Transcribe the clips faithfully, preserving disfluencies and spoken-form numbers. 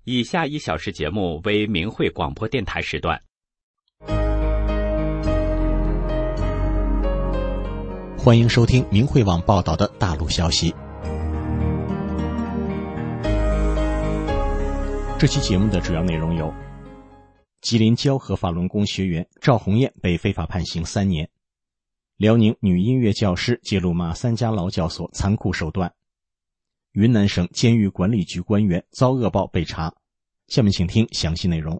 以下一小时节目为明慧广播电台时段。 欢迎收听明慧网报道的大陆消息。这期节目的主要内容有：吉林蛟河法轮功学员赵红艳被非法判刑三年；辽宁女音乐教师揭露马三家劳教所残酷手段；云南省监狱管理局官员遭恶报被查。下面请听详细内容。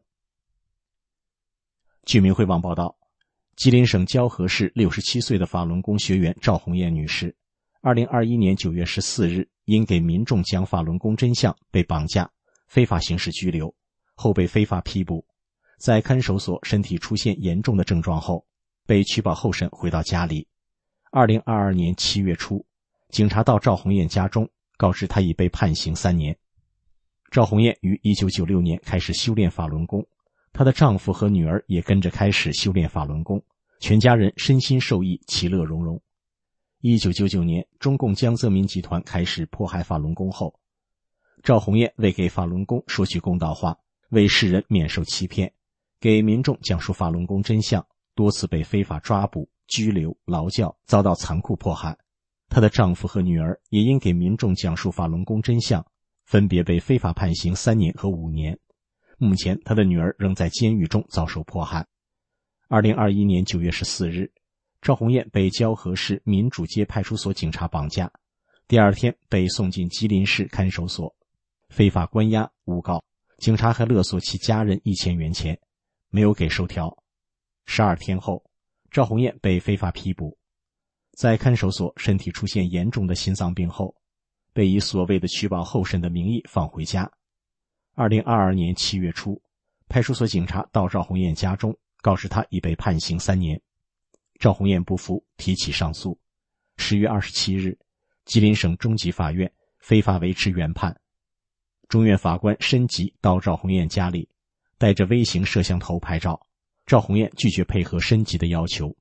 据明慧网报道，吉林省蛟河市六十七岁的法轮功学员赵红艳女士，二零二一年九月十四日因给民众讲法轮功真相被绑架，非法刑事拘留，后被非法批捕，在看守所身体出现严重的症状后，被取保候审回到家里。二零二二年七月初，警察到赵红艳家中，告知她已被判刑三年。赵红艳于一九九六年开始修炼法轮功，她的丈夫和女儿也跟着开始修炼法轮功，全家人身心受益，其乐融融。一九九九年，中共江泽民集团开始迫害法轮功后，赵红艳为给法轮功说句公道话，为世人免受欺骗，给民众讲述法轮功真相，多次被非法抓捕、拘留、劳教，遭到残酷迫害。她的丈夫和女儿也因给民众讲述法轮功真相，分别被非法判刑三年和五年。目前她的女儿仍在监狱中遭受迫害。二零二一年九月十四日，赵红艳被蛟河市民主街派出所警察绑架，第二天被送进吉林市看守所，非法关押诬告，警察还勒索其家人一千元钱，没有给收条。十二天后，赵红艳被非法批捕，在看守所身体出现严重的心脏病后，被以所谓的取保候审的名义放回家。二零二二年七月初，派出所警察到赵红艳家中，告知她已被判刑三年。赵红艳不服，提起上诉。十月二十七日，吉林省中级法院非法维持原判。中院法官申吉到赵红艳家里，带着微型摄像头拍照，赵红艳拒绝配合申吉的要求。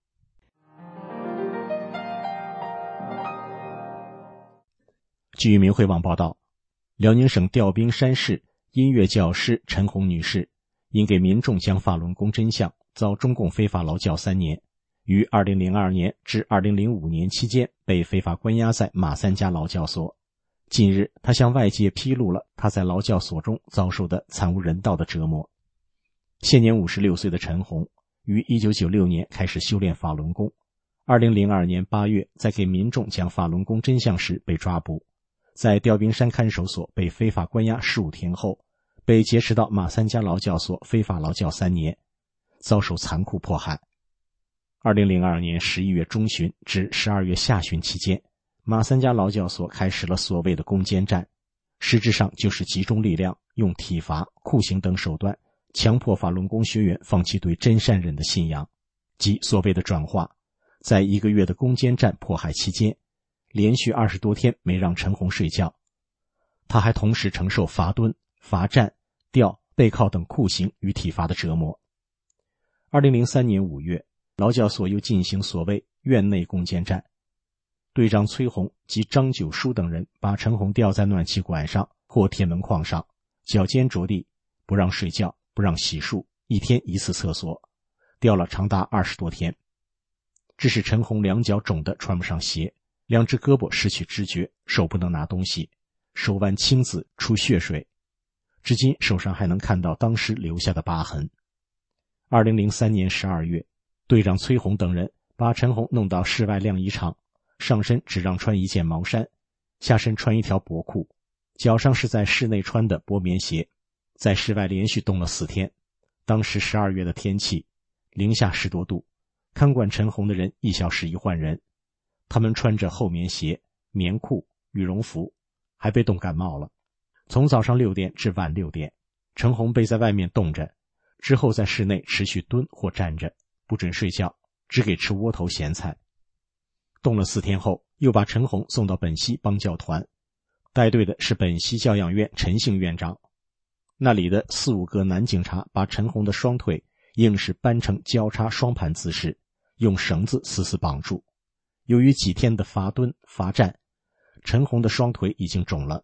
据明慧网报道，辽宁省调兵山市音乐教师陈红女士因给民众讲法轮功真相，遭中共非法劳教三年，于二零零二年至二零零五年期间被非法关押在马三家劳教所。近日，她向外界披露了她在劳教所中遭受的惨无人道的折磨。现年五十六岁的陈红，于一九九六年开始修炼法轮功，二零零二年八月在给民众讲法轮功真相时被抓捕，在调兵山看守所被非法关押十五天后，被劫持到马三家劳教所非法劳教三年，遭受残酷迫害。二零零二年十一月中旬至十二月下旬期间，马三家劳教所开始了所谓的攻坚战，实质上就是集中力量，用体罚、酷刑等手段，强迫法轮功学员放弃对真善忍的信仰，即所谓的转化。在一个月的攻坚战迫害期间，连续二十多天没让陈红睡觉，他还同时承受罚蹲、罚站、吊、背靠等酷刑与体罚的折磨。二零零三年五月，劳教所又进行所谓院内攻坚战，队长崔红及张九书等人把陈红吊在暖气管上或铁门框上，脚尖着地，不让睡觉，不让洗漱，一天一次厕所，吊了长达二十多天，致使陈红两脚肿得穿不上鞋，两只胳膊失去知觉，手不能拿东西，手腕青紫出血水，至今手上还能看到当时留下的疤痕。二零零三年十二月，队长崔红等人把陈红弄到室外晾衣场，上身只让穿一件毛衫，下身穿一条薄裤，脚上是在室内穿的薄棉鞋，在室外连续冻了四天。当时十二月的天气，零下十多度，看管陈红的人一小时一换人，他们穿着厚棉鞋、棉裤、羽绒服，还被冻感冒了。从早上六点至晚六点，陈红被在外面冻着，之后在室内持续蹲或站着，不准睡觉，只给吃窝头咸菜。冻了四天后，又把陈红送到本溪帮教团，带队的是本溪教养院陈姓院长。那里的四五个男警察把陈红的双腿硬是搬成交叉双盘姿势，用绳子死死绑住。由于几天的罚蹲罚站，陈红的双腿已经肿了，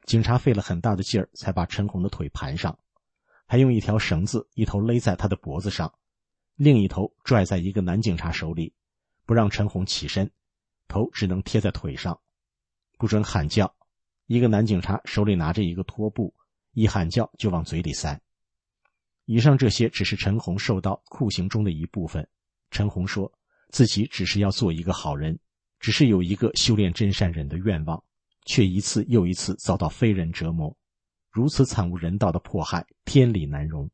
警察费了很大的劲儿才把陈红的腿盘上，还用一条绳子一头勒在他的脖子上，另一头拽在一个男警察手里，不让陈红起身，头只能贴在腿上，不准喊叫。一个男警察手里拿着一个拖布，一喊叫就往嘴里塞。以上这些只是陈红受到酷刑中的一部分。陈红说自己只是要做一个好人，只是有一个修炼真善忍的愿望，却一次又一次遭到非人折磨，如此惨无人道的迫害，天理难容。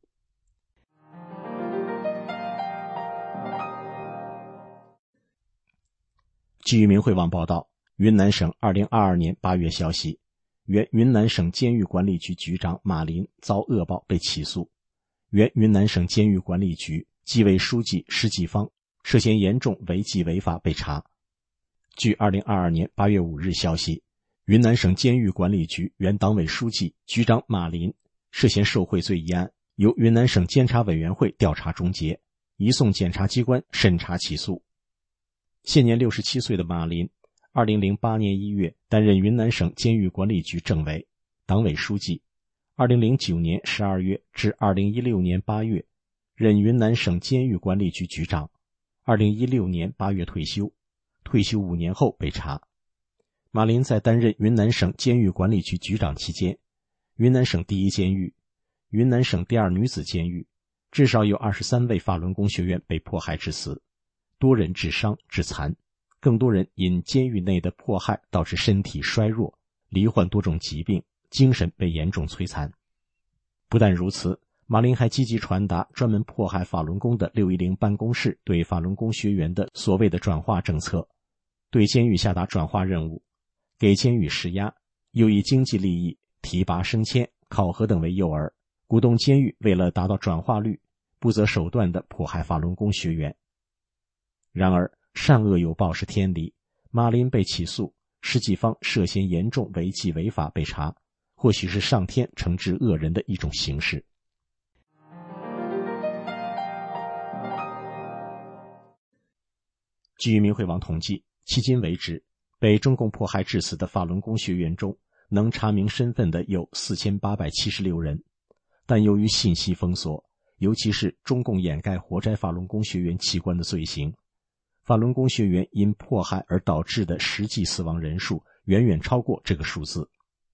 据明慧网报道，云南省二零二二年八月消息，原云南省监狱管理局局长马林遭恶报被起诉，原云南省监狱管理局纪委书记施继方涉嫌严重违纪违法被查。据二零二二年八月五日消息，云南省监狱管理局原党委书记、局长马林涉嫌受贿罪一案，由云南省监察委员会调查终结，移送检察机关审查起诉。现年六十七岁的马林，二零零八年一月担任云南省监狱管理局政委、党委书记，二零零九年十二月至二零一六年八月任云南省监狱管理局局长，二零一六年八月退休，退休五年后被查。马林在担任云南省监狱管理局局长期间，云南省第一监狱、云南省第二女子监狱至少有二十三位法轮功学员被迫害致死，多人致伤致残，更多人因监狱内的迫害导致身体衰弱，罹患多种疾病，精神被严重摧残。不但如此，马林还积极传达专门迫害法轮功的六一零办公室对法轮功学员的所谓的转化政策，对监狱下达转化任务，给监狱施压，又以经济利益、提拔升迁、考核等为诱饵，鼓动监狱为了达到转化率，不择手段地迫害法轮功学员。然而善恶有报是天理，马林被起诉，施继方涉嫌严重违纪违法被查，或许是上天惩治恶人的一种形式。据明慧网统计，迄今为止，被中共迫害致死的法轮功学员中，能查明身份的有四千八百七十六人，但由于信息封锁，尤其是中共掩盖活摘法轮功学员器官的罪行，法轮功学员因迫害而导致的实际死亡人数远远超过这个数字。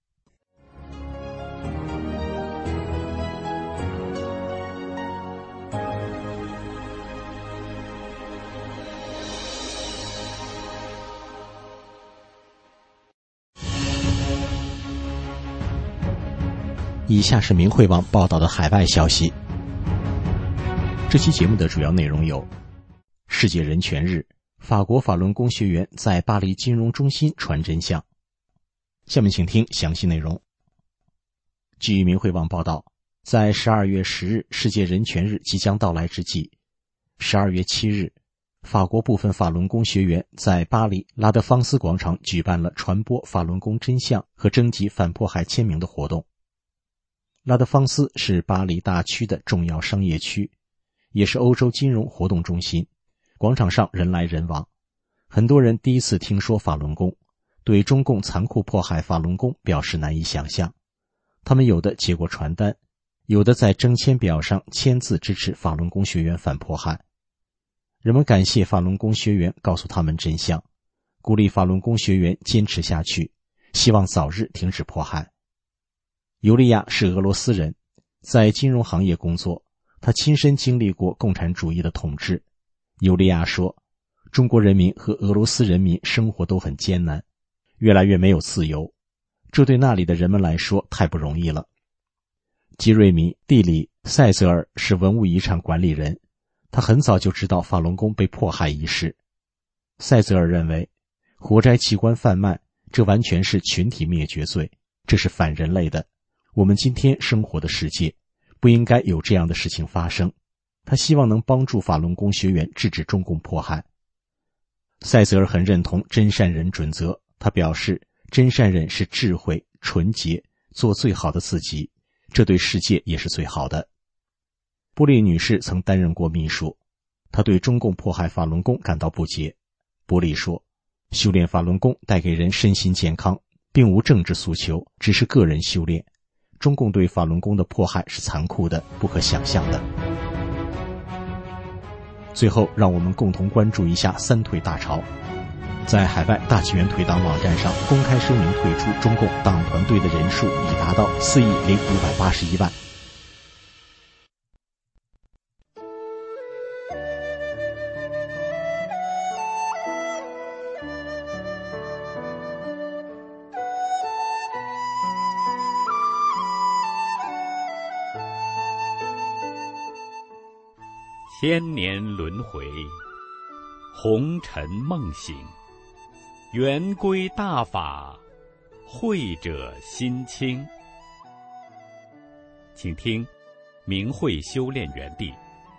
以下是明慧网报道的海外消息。这期节目的主要内容有：世界人权日，法国法轮功学员在巴黎金融中心传真相。下面请听详细内容。据明慧网报道，在十二月十日世界人权日即将到来之际，十二月七日，法国部分法轮功学员在巴黎拉德芳斯广场举办了传播法轮功真相和征集反迫害签名的活动。拉德芳斯是巴黎大区的重要商业区，也是欧洲金融活动中心，广场上人来人往，很多人第一次听说法轮功，对中共残酷迫害法轮功表示难以想象。他们有的接过传单，有的在征签表上签字支持法轮功学员反迫害。人们感谢法轮功学员告诉他们真相，鼓励法轮功学员坚持下去，希望早日停止迫害。尤利亚是俄罗斯人，在金融行业工作，他亲身经历过共产主义的统治。尤利亚说，中国人民和俄罗斯人民生活都很艰难，越来越没有自由，这对那里的人们来说太不容易了。吉瑞米·蒂里·塞泽尔是文物遗产管理人，他很早就知道法轮功被迫害一事。塞泽尔认为，活摘器官贩卖，这完全是群体灭绝罪，这是反人类的。我们今天生活的世界不应该有这样的事情发生，他希望能帮助法轮功学员制止中共迫害。塞泽尔很认同真善忍准则，他表示真善忍是智慧、纯洁，做最好的自己，这对世界也是最好的。波利女士曾担任过秘书，她对中共迫害法轮功感到不解。波利说，修炼法轮功带给人身心健康， 并无政治诉求，只是个人修炼。中共对法轮功的迫害是残酷的，不可想象的。最后，让我们共同关注一下三退大潮。在海外大纪元退党网站上公开声明退出中共党团队的人数已达到四亿零五百八十一万。 千年轮回，红尘梦醒，圆归大法，慧者心清。请听明慧修炼园地。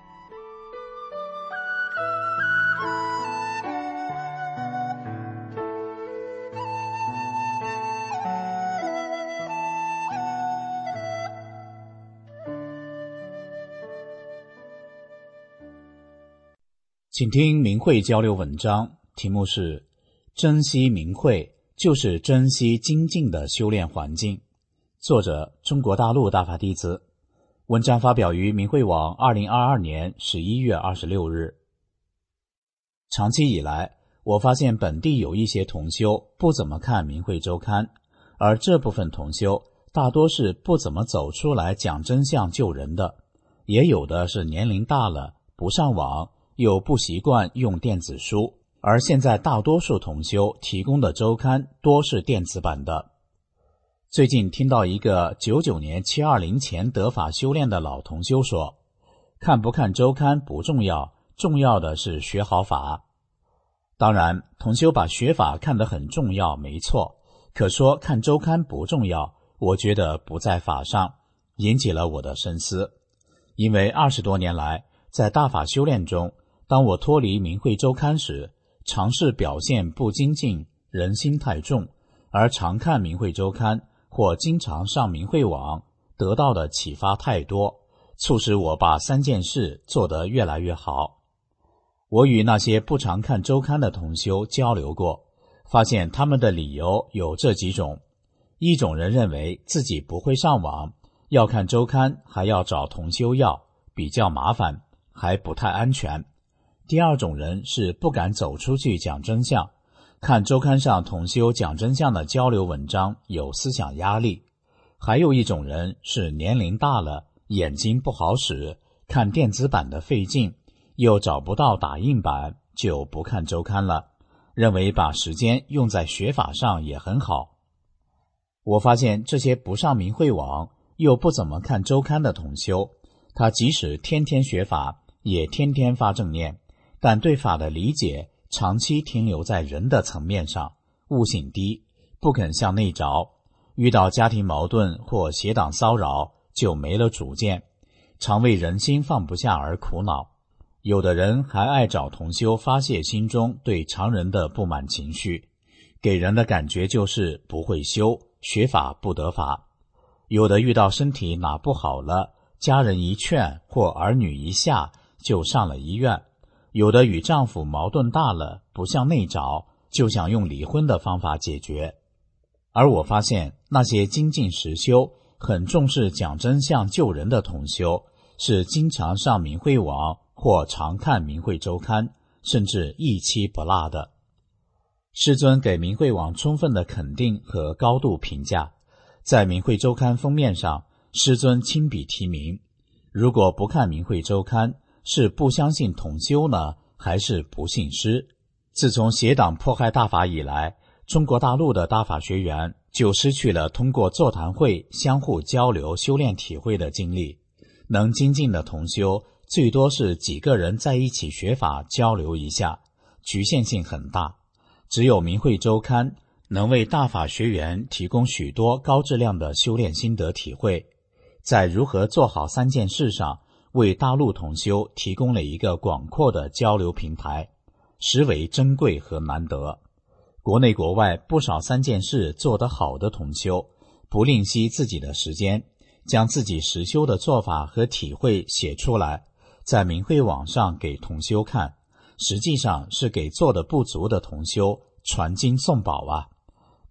请听明慧交流文章，题目是珍惜明慧就是珍惜精进的修炼环境，作者中国大陆大法弟子。文章发表于明慧网二零二二年十一月二十六日。长期以来，我发现本地有一些同修不怎么看明慧周刊，而这部分同修大多是不怎么走出来讲真相救人的，也有的是年龄大了不上网，又不习惯用电子书，而现在大多数同修提供的周刊多是电子版的。最近听到一个九九年七二零前得法修炼的老同修说，看不看周刊不重要，重要的是学好法。当然，同修把学法看得很重要，没错，可说看周刊不重要，我觉得不在法上，引起了我的深思。因为二十多年来，在大法修炼中，当我脱离明慧周刊时，尝试表现不精进，人心太重，而常看明慧周刊或经常上明慧网，得到的启发太多，促使我把三件事做得越来越好。我与那些不常看周刊的同修交流过，发现他们的理由有这几种。一种人认为自己不会上网，要看周刊还要找同修要，比较麻烦，还不太安全。第二种人是不敢走出去讲真相，看周刊上同修讲真相的交流文章有思想压力。还有一种人是年龄大了，眼睛不好使，看电子版的费劲，又找不到打印版，就不看周刊了，认为把时间用在学法上也很好。我发现这些不上明慧网又不怎么看周刊的同修，他即使天天学法，也天天发正念，但对法的理解长期停留在人的层面上，悟性低，不肯向内找，遇到家庭矛盾或邪党骚扰就没了主见，常为人心放不下而苦恼。有的人还爱找同修发泄心中对常人的不满情绪，给人的感觉就是不会修，学法不得法。有的遇到身体哪不好了，家人一劝或儿女一下就上了医院，有的与丈夫矛盾大了，不向内找，就想用离婚的方法解决。而我发现那些精进实修，很重视讲真相救人的同修，是经常上明慧网或常看明慧周刊，甚至一期不落的。师尊给明慧网充分的肯定和高度评价，在明慧周刊封面上，师尊亲笔提名。如果不看明慧周刊，是不相信同修呢，还是不信师？自从邪党迫害大法以来，中国大陆的大法学员就失去了通过座谈会相互交流修炼体会的经历，能精进的同修最多是几个人在一起学法交流一下，局限性很大。只有明慧周刊能为大法学员提供许多高质量的修炼心得体会，在如何做好三件事上，为大陆同修提供了一个广阔的交流平台，实为珍贵和难得。国内国外不少三件事做得好的同修，不吝惜自己的时间，将自己实修的做法和体会写出来，在明慧网上给同修看，实际上是给做得不足的同修传经送宝啊。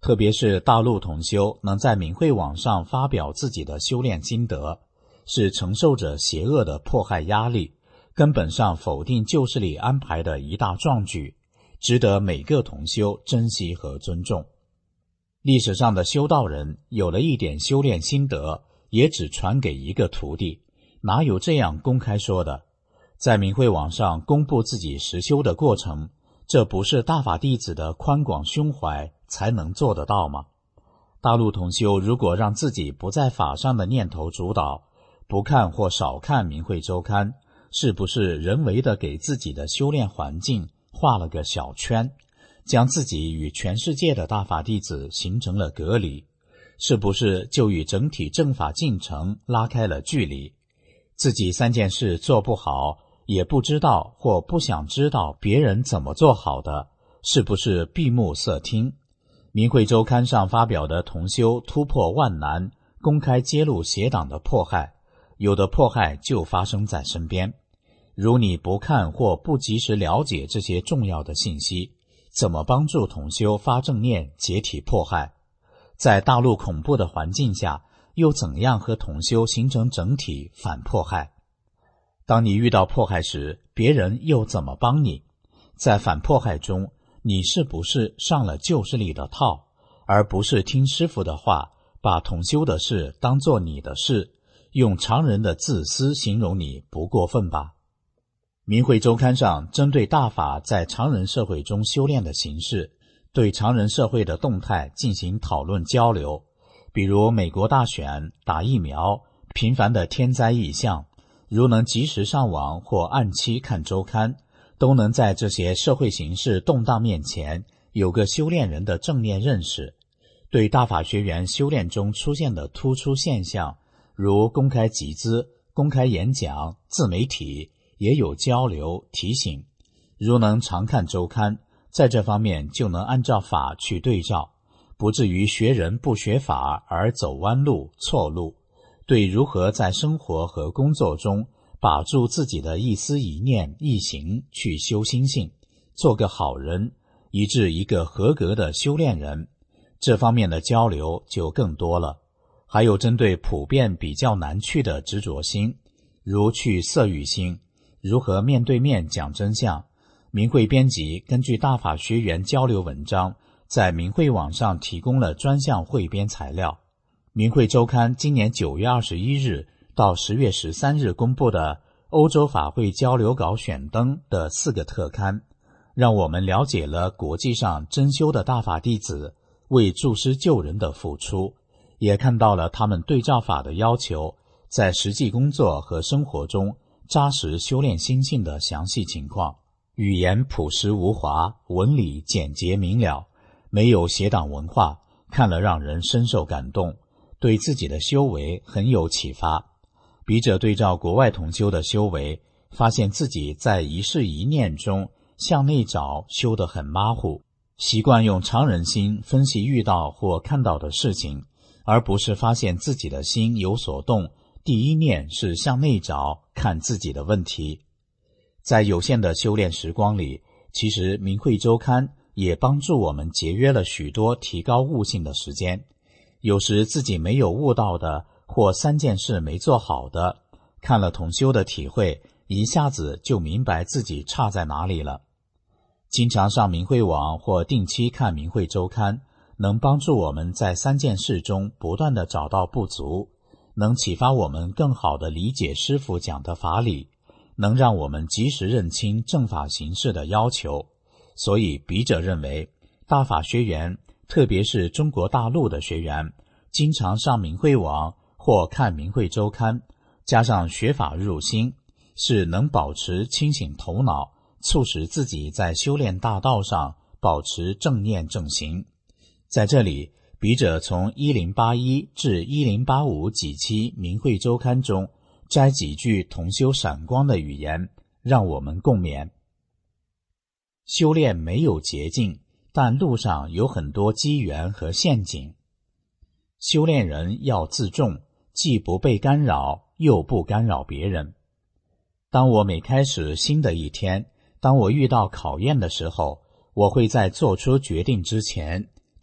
特别是大陆同修能在明慧网上发表自己的修炼心得，是承受着邪恶的迫害压力，根本上否定旧势力安排的一大壮举，值得每个同修珍惜和尊重。历史上的修道人有了一点修炼心得，也只传给一个徒弟，哪有这样公开说的？在明慧网上公布自己实修的过程，这不是大法弟子的宽广胸怀才能做得到吗？大陆同修如果让自己不在法上的念头主导，不看或少看明慧周刊，是不是人为的给自己的修炼环境画了个小圈，将自己与全世界的大法弟子形成了隔离？是不是就与整体正法进程拉开了距离？自己三件事做不好，也不知道或不想知道别人怎么做好的，是不是闭目塞听？明慧周刊上发表的同修突破万难，公开揭露邪党的迫害，有的迫害就发生在身边。如你不看或不及时了解这些重要的信息，怎么帮助同修发正念解体迫害？在大陆恐怖的环境下，又怎样和同修形成整体反迫害？当你遇到迫害时，别人又怎么帮你？在反迫害中，你是不是上了旧势力的套，而不是听师父的话，把同修的事当作你的事，用常人的自私形容你不过分吧？明慧周刊上针对大法在常人社会中修炼的形式，对常人社会的动态进行讨论交流，比如美国大选、打疫苗、频繁的天灾异象，如能及时上网或按期看周刊，都能在这些社会形势动荡面前有个修炼人的正念认识。对大法学员修炼中出现的突出现象，如公开集资、公开演讲、自媒体，也有交流提醒。如能常看周刊，在这方面就能按照法去对照，不至于学人不学法而走弯路错路。对如何在生活和工作中把住自己的一思一念一行去修心性，做个好人，以致一个合格的修炼人，这方面的交流就更多了。还有针对普遍比较难去的执着心，如去色欲心，如何面对面讲真相。明慧编辑根据大法学员交流文章，在明慧网上提供了专项汇编材料。明慧周刊今年九月二十一日到十月十三日公布的欧洲法会交流稿选登的四个特刊，让我们了解了国际上真修的大法弟子为助师救人的付出，也看到了他们对照法的要求，在实际工作和生活中扎实修炼心性的详细情况。语言朴实无华，文理简洁明了，没有邪党文化，看了让人深受感动，对自己的修为很有启发。笔者对照国外同修的修为，发现自己在一事一念中向内找修得很马虎，习惯用常人心分析遇到或看到的事情，而不是发现自己的心有所动，第一念是向内找看自己的问题。在有限的修炼时光里，其实明慧周刊也帮助我们节约了许多提高悟性的时间。有时自己没有悟到的，或三件事没做好的，看了同修的体会，一下子就明白自己差在哪里了。经常上明慧网或定期看明慧周刊，能帮助我们在三件事中不断地找到不足，能启发我们更好地理解师父讲的法理，能让我们及时认清正法行事的要求。所以笔者认为，大法学员，特别是中国大陆的学员，经常上明慧网或看明慧周刊，加上学法入心，是能保持清醒头脑，促使自己在修炼大道上保持正念正行。在这里，笔者从一零八一至一零八五几期明慧周刊中摘几句同修闪光的语言，让我们共勉。修炼没有捷径，但路上有很多机缘和陷阱。修炼人要自重，既不被干扰，又不干扰别人。当我每开始新的一天，当我遇到考验的时候，我会在做出决定之前，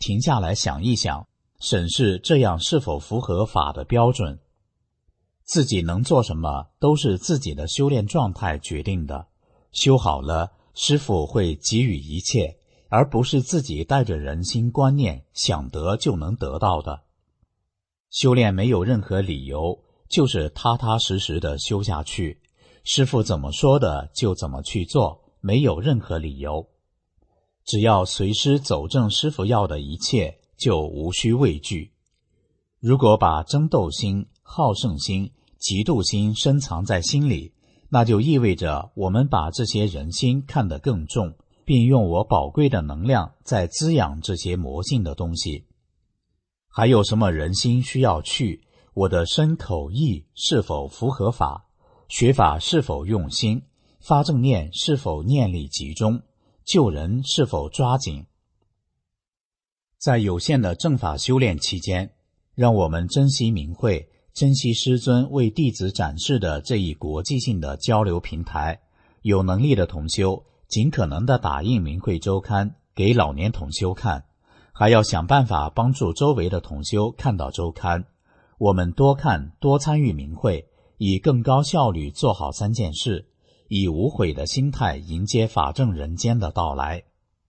停下来想一想，审视这样是否符合法的标准。自己能做什么，都是自己的修炼状态决定的。修好了，师父会给予一切，而不是自己带着人心观念想得就能得到的。修炼没有任何理由，就是踏踏实实的修下去，师父怎么说的就怎么去做，没有任何理由。只要随师走正师父要的一切，就无需畏惧。如果把争斗心、好胜心、嫉妒心深藏在心里，那就意味着我们把这些人心看得更重，并用我宝贵的能量在滋养这些魔性的东西。还有什么人心需要去？我的身口意是否符合法？学法是否用心？发正念是否念力集中？救人是否抓紧？在有限的正法修炼期间，让我们珍惜明慧，珍惜师尊为弟子展示的这一国际性的交流平台。有能力的同修尽可能地打印明慧周刊给老年同修看，还要想办法帮助周围的同修看到周刊。我们多看多参与明慧，以更高效率做好三件事，以无悔的心态迎接法正人间的到来。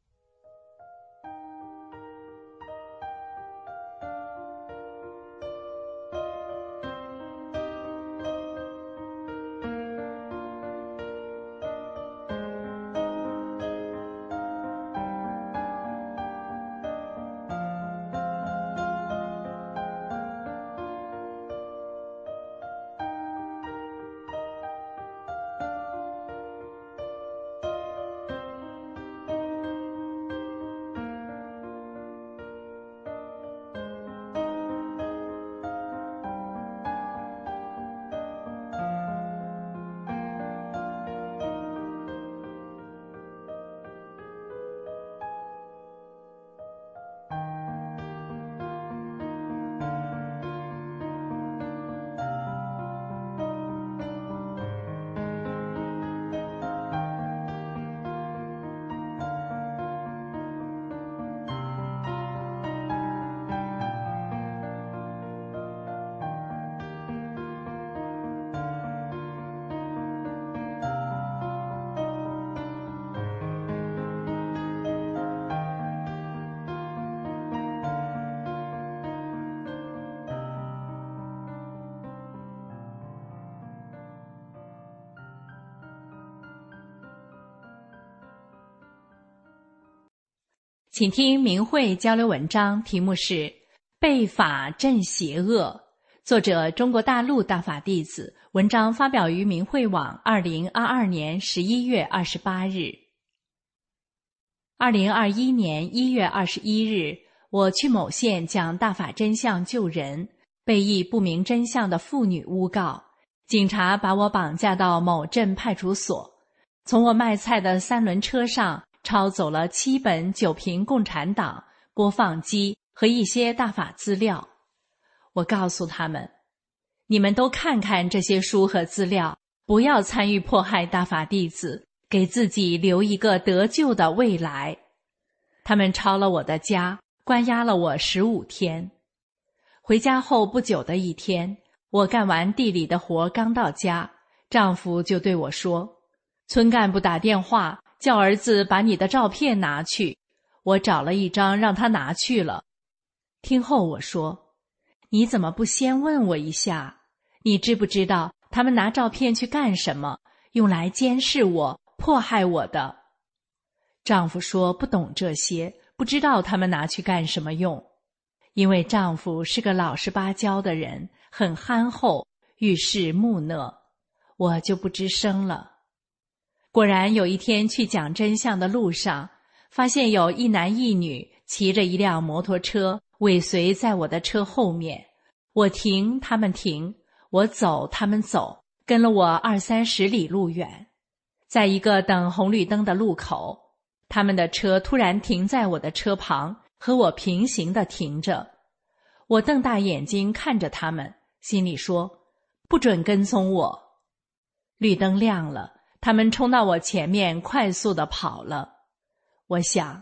请听明慧交流文章，题目是《被法镇邪恶》，作者中国大陆大法弟子，文章发表于明慧网二零二二年十一月二十八日。二零二一年一月二十一日，我去某县讲大法真相救人，被一不明真相的妇女诬告，警察把我绑架到某镇派出所，从我卖菜的三轮车上抄走了七本九评共产党播放机和一些大法资料。我告诉他们，你们都看看这些书和资料，不要参与迫害大法弟子，给自己留一个得救的未来。他们抄了我的家，关押了我十五天。回家后不久的一天，我干完地里的活刚到家，丈夫就对我说，村干部打电话叫儿子把你的照片拿去，我找了一张让他拿去了。听后我说，你怎么不先问我一下？你知不知道他们拿照片去干什么？用来监视我，迫害我的。丈夫说不懂这些，不知道他们拿去干什么用。因为丈夫是个老实巴交的人，很憨厚，遇事木讷，我就不吱声了。果然有一天去讲真相的路上，发现有一男一女骑着一辆摩托车尾随在我的车后面，我停他们停，我走他们走，跟了我二三十里路远。在一个等红绿灯的路口，他们的车突然停在我的车旁，和我平行地停着。我瞪大眼睛看着他们，心里说，不准跟踪我。绿灯亮了，他们冲到我前面，快速地跑了。我想，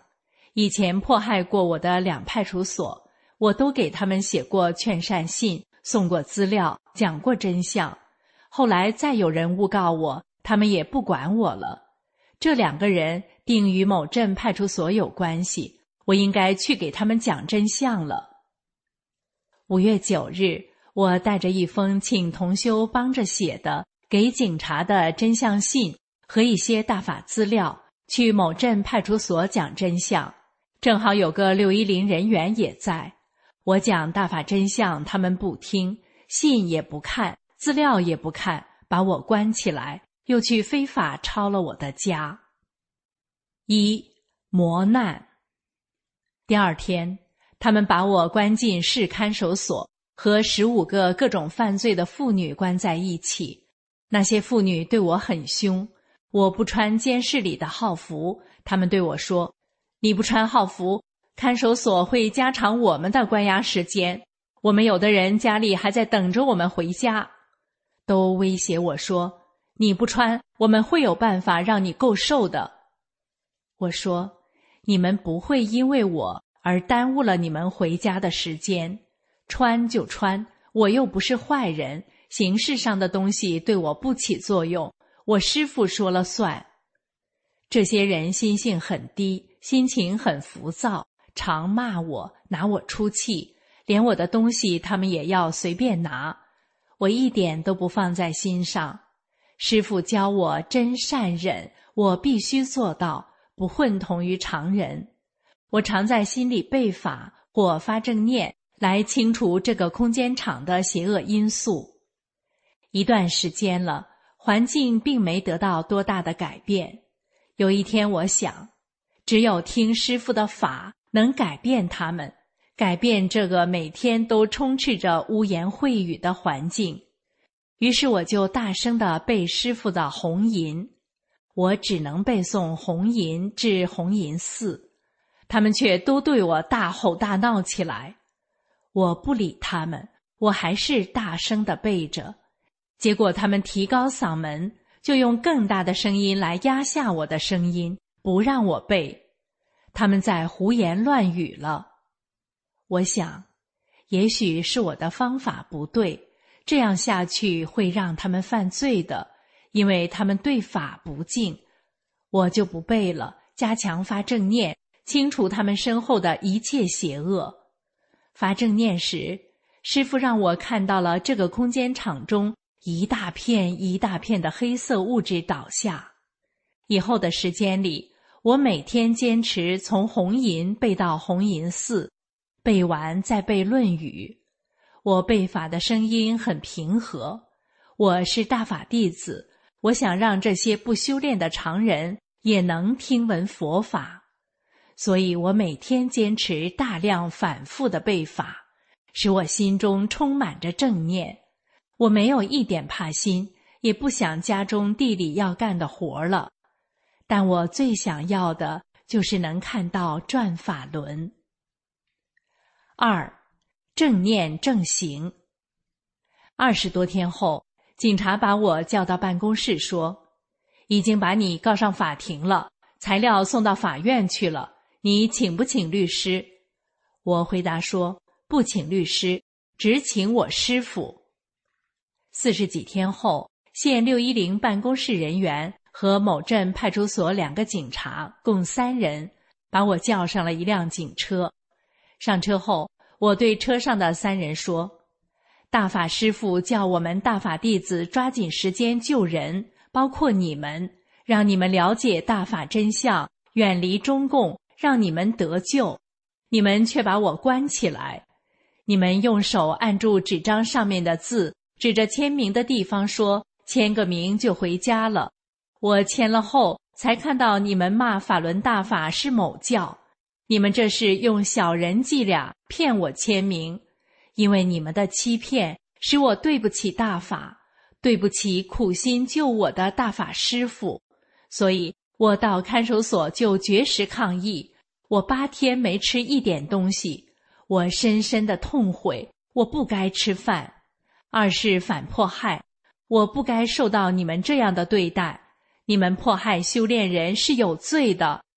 以前迫害过我的两派出所，我都给他们写过劝善信，送过资料，讲过真相。后来再有人诬告我，他们也不管我了。这两个人定与某镇派出所有关系，我应该去给他们讲真相了。五月九日，我带着一封请同修帮着写的给警察的真相信和一些大法资料，去某镇派出所讲真相。正好有个六一零人员也在，我讲大法真相，他们不听，信也不看，资料也不看，把我关起来，又去非法抄了我的家。一、磨难。第二天，他们把我关进市看守所，和十五个各种犯罪的妇女关在一起。那些妇女对我很凶，我不穿监视里的号服，他们对我说，你不穿号服，看守所会加长我们的关押时间，我们有的人家里还在等着我们回家。都威胁我说，你不穿，我们会有办法让你够受的。我说，你们不会因为我而耽误了你们回家的时间，穿就穿，我又不是坏人，形式上的东西对我不起作用，我师父说了算。这些人心性很低，心情很浮躁，常骂我，拿我出气，连我的东西他们也要随便拿，我一点都不放在心上。师父教我真善忍，我必须做到，不混同于常人。我常在心里背法或发正念，来清除这个空间场的邪恶因素。一段时间了，环境并没得到多大的改变。有一天我想，只有听师父的法能改变他们，改变这个每天都充斥着污言秽语的环境。于是我就大声地背师父的红吟，我只能背诵红吟至红吟四，他们却都对我大吼大闹起来。我不理他们，我还是大声地背着，结果他们提高嗓门，就用更大的声音来压下我的声音，不让我背。他们在胡言乱语了。我想，也许是我的方法不对，这样下去会让他们犯罪的，因为他们对法不敬。我就不背了，加强发正念，清除他们身后的一切邪恶。发正念时，师父让我看到了这个空间场中一大片一大片的黑色物质倒下。以后的时间里，我每天坚持从红吟背到红吟四，背完再背论语。我背法的声音很平和。我是大法弟子，我想让这些不修炼的常人也能听闻佛法，所以我每天坚持大量反复的背法，使我心中充满着正念。我没有一点怕心，也不想家中地里要干的活了，但我最想要的就是能看到转法轮。二、正念正行。二十多天后，警察把我叫到办公室说，已经把你告上法庭了，材料送到法院去了，你请不请律师？我回答说，不请律师，只请我师父。四十几天后，县六一零办公室人员和某镇派出所两个警察，共三人，把我叫上了一辆警车。上车后，我对车上的三人说，大法师父叫我们大法弟子抓紧时间救人，包括你们，让你们了解大法真相，远离中共，让你们得救。你们却把我关起来。你们用手按住纸张上面的字，指着签名的地方说，签个名就回家了。我签了后，才看到你们骂法轮大法是某教。你们这是用小人伎俩骗我签名，因为你们的欺骗使我对不起大法，对不起苦心救我的大法师父，所以我到看守所就绝食抗议。我八天没吃一点东西，我深深的痛悔，我不该吃饭。二是反迫害，我不该受到你们这样的对待，你们迫害修炼人是有罪的。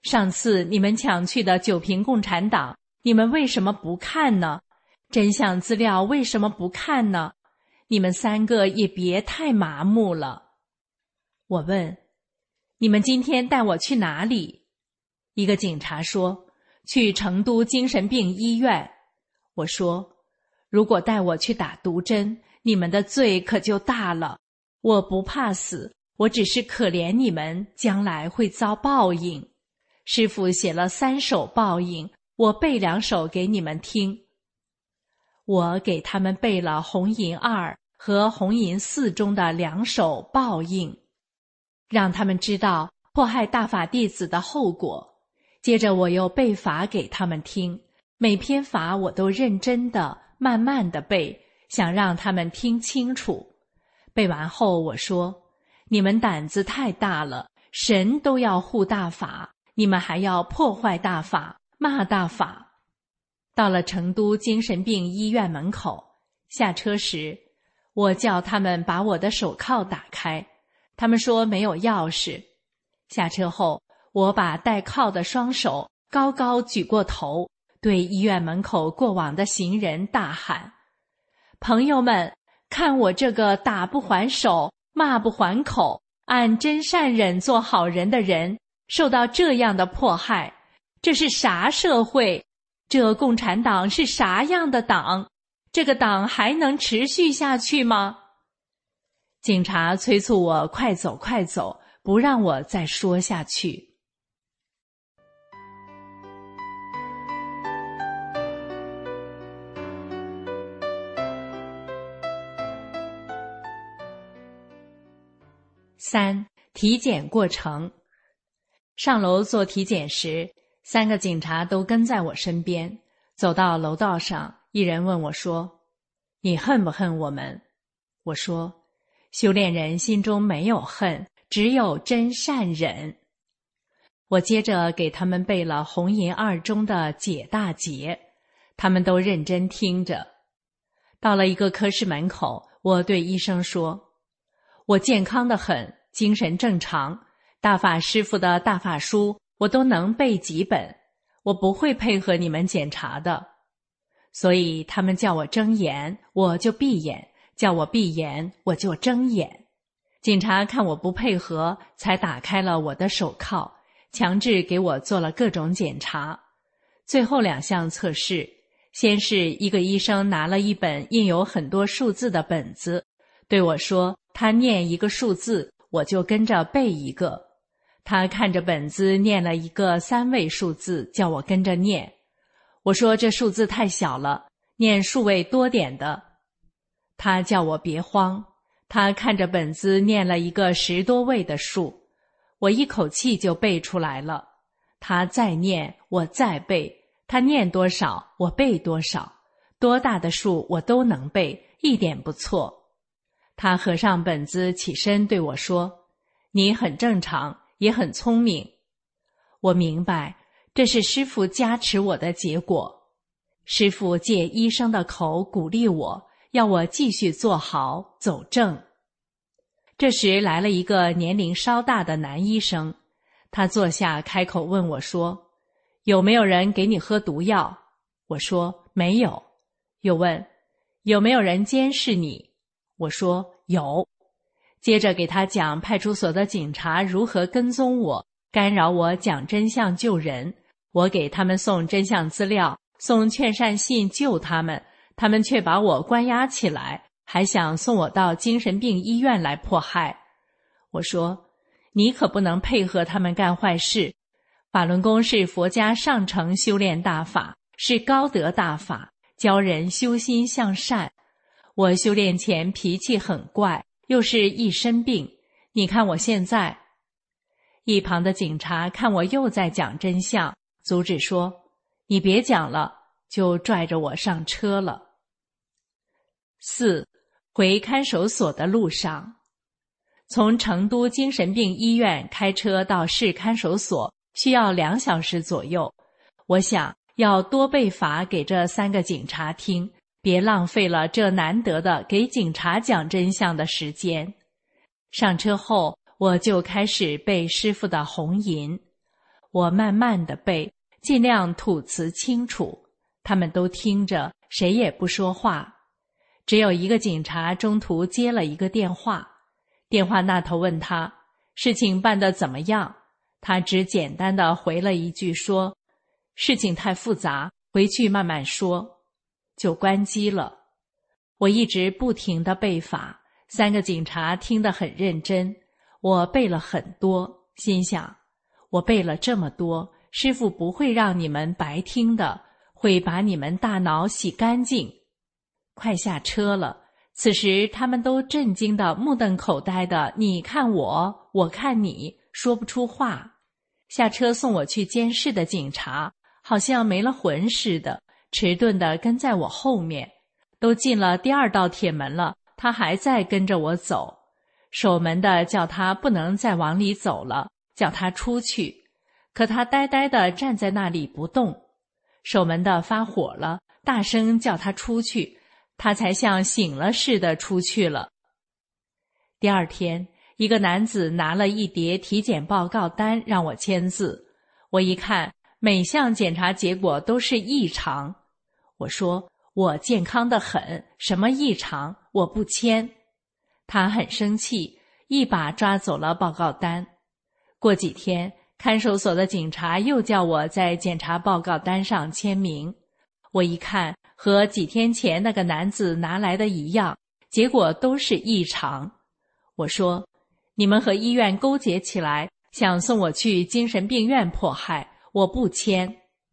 上次你们抢去的九瓶共产党，你们为什么不看呢？真相资料为什么不看呢？你们三个也别太麻木了。我问，你们今天带我去哪里？一个警察说，去成都精神病医院。我说，如果带我去打毒针，你们的罪可就大了。我不怕死，我只是可怜你们将来会遭报应。师父写了三首报应，我背两首给你们听。我给他们背了红银二和红银四中的两首报应，让他们知道迫害大法弟子的后果。接着我又背法给他们听，每篇法我都认真的慢慢的背，想让他们听清楚。背完后我说，你们胆子太大了，神都要护大法，你们还要破坏大法，骂大法。到了成都精神病医院门口，下车时，我叫他们把我的手铐打开，他们说没有钥匙。下车后，我把带铐的双手高高举过头，对医院门口过往的行人大喊，朋友们，看我这个打不还手，骂不还口，按真善忍做好人的人，受到这样的迫害，这是啥社会？这共产党是啥样的党？这个党还能持续下去吗？警察催促我快走快走，不让我再说下去。三、体检过程。上楼做体检时，三个警察都跟在我身边。走到楼道上，一人问我说，你恨不恨我们？我说，修炼人心中没有恨，只有真善忍。我接着给他们背了红银二中的解大结，他们都认真听着。到了一个科室门口，我对医生说，我健康得很，精神正常，大法师父的大法书我都能背几本，我不会配合你们检查的。所以他们叫我睁眼，我就闭眼，叫我闭眼，我就睁眼。警察看我不配合，才打开了我的手铐，强制给我做了各种检查。最后两项测试，先是一个医生拿了一本印有很多数字的本子，对我说，他念一个数字，我就跟着背一个。他看着本子念了一个三位数字，叫我跟着念。我说这数字太小了，念数位多点的。他叫我别慌，他看着本子念了一个十多位的数，我一口气就背出来了。他再念，我再背，他念多少，我背多少，多大的数我都能背，一点不错。他合上本子起身对我说，你很正常，也很聪明。我明白，这是师父加持我的结果。师父借医生的口鼓励我，要我继续做好，走正。这时来了一个年龄稍大的男医生，他坐下开口问我说，有没有人给你喝毒药？我说没有。又问，有没有人监视你？我说有。接着给他讲派出所的警察如何跟踪我，干扰我讲真相救人，我给他们送真相资料，送劝善信救他们，他们却把我关押起来，还想送我到精神病医院来迫害。我说，你可不能配合他们干坏事。法轮功是佛家上乘修炼大法，是高德大法，教人修心向善。我修炼前脾气很怪，又是一身病，你看我现在。一旁的警察看我又在讲真相，阻止说，你别讲了，就拽着我上车了。四、回看守所的路上。从成都精神病医院开车到市看守所需要两小时左右，我想要多背法给这三个警察听，别浪费了这难得的给警察讲真相的时间。上车后，我就开始背师父的红银。 我慢慢地背，尽量吐词清楚。他们都听着，谁也不说话。只有一个警察中途接了一个电话，电话那头问他事情办得怎么样，他只简单地回了一句说事情太复杂，回去慢慢说，就关机了。我一直不停地背法，三个警察听得很认真，我背了很多，心想我背了这么多，师父不会让你们白听的，会把你们大脑洗干净。快下车了，此时他们都震惊的目瞪口呆的，你看我，我看你，说不出话。下车送我去监视的警察好像没了魂似的，迟钝地跟在我后面。都进了第二道铁门了，他还在跟着我走。守门的叫他不能再往里走了，叫他出去。可他呆呆地站在那里不动。守门的发火了，大声叫他出去，他才像醒了似的出去了。第二天，一个男子拿了一叠体检报告单让我签字。我一看，每项检查结果都是异常。我说我健康得很，什么异常，我不签。他很生气，一把抓走了报告单。过几天，看守所的警察又叫我在检查报告单上签名。我一看，和几天前那个男子拿来的一样，结果都是异常。我说你们和医院勾结起来，想送我去精神病院迫害，我不签。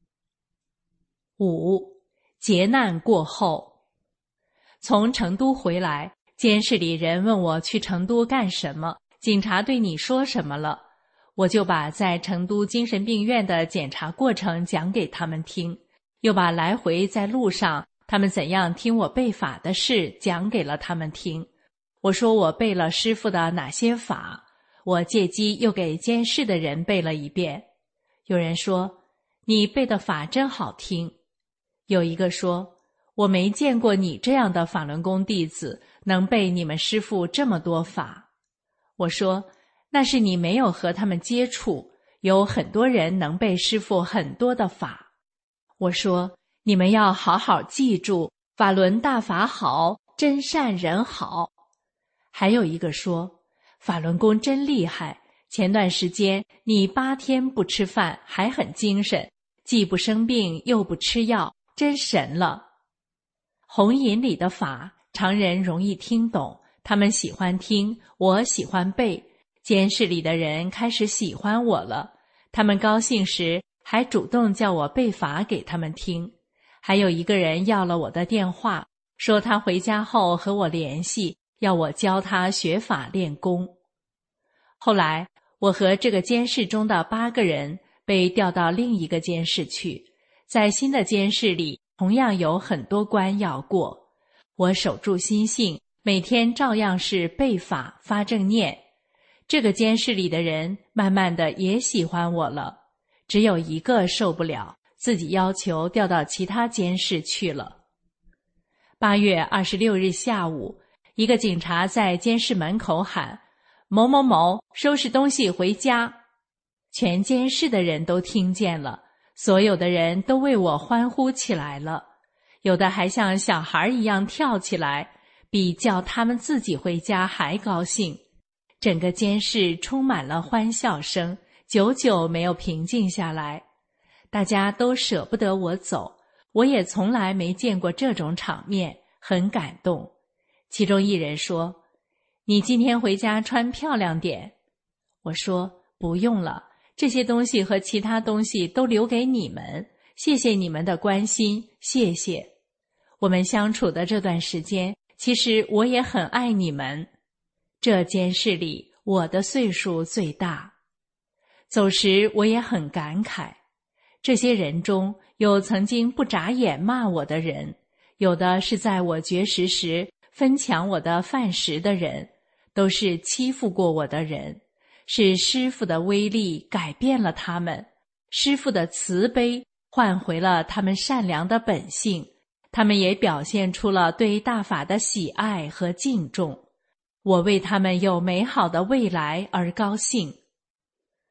五劫难过后，从成都回来，监视里人问我去成都干什么，警察对你说什么了，我就把在成都精神病院的检查过程讲给他们听，又把来回在路上他们怎样听我背法的事讲给了他们听。我说我背了师父的哪些法，我借机又给监视的人背了一遍。有人说你背的法真好听。有一个说我没见过你这样的法轮功弟子能背你们师父这么多法。我说那是你没有和他们接触，有很多人能背师父很多的法。我说你们要好好记住，法轮大法好，真善人好。还有一个说法轮功真厉害，前段时间你八天不吃饭还很精神，既不生病又不吃药，真神了。红引里的法常人容易听懂，他们喜欢听，我喜欢背。监视里的人开始喜欢我了，他们高兴时还主动叫我背法给他们听。还有一个人要了我的电话，说他回家后和我联系，要我教他学法练功。后来我和这个监视中的八个人被调到另一个监视去，在新的监视里同样有很多关要过。我守住心性，每天照样是背法发正念。这个监视里的人慢慢的也喜欢我了，只有一个受不了，自己要求调到其他监视去了。八月二十六日下午，一个警察在监视门口喊某某某收拾东西回家。全监视的人都听见了，所有的人都为我欢呼起来了，有的还像小孩一样跳起来，比叫他们自己回家还高兴。整个监视充满了欢笑声，久久没有平静下来。大家都舍不得我走，我也从来没见过这种场面，很感动。其中一人说，你今天回家穿漂亮点。我说不用了，这些东西和其他东西都留给你们，谢谢你们的关心，谢谢。我们相处的这段时间，其实我也很爱你们。这监视里，我的岁数最大。走时我也很感慨，这些人中有曾经不眨眼骂我的人，有的是在我绝食时分抢我的饭食的人，都是欺负过我的人。是师父的威力改变了他们，师父的慈悲换回了他们善良的本性，他们也表现出了对大法的喜爱和敬重。我为他们有美好的未来而高兴。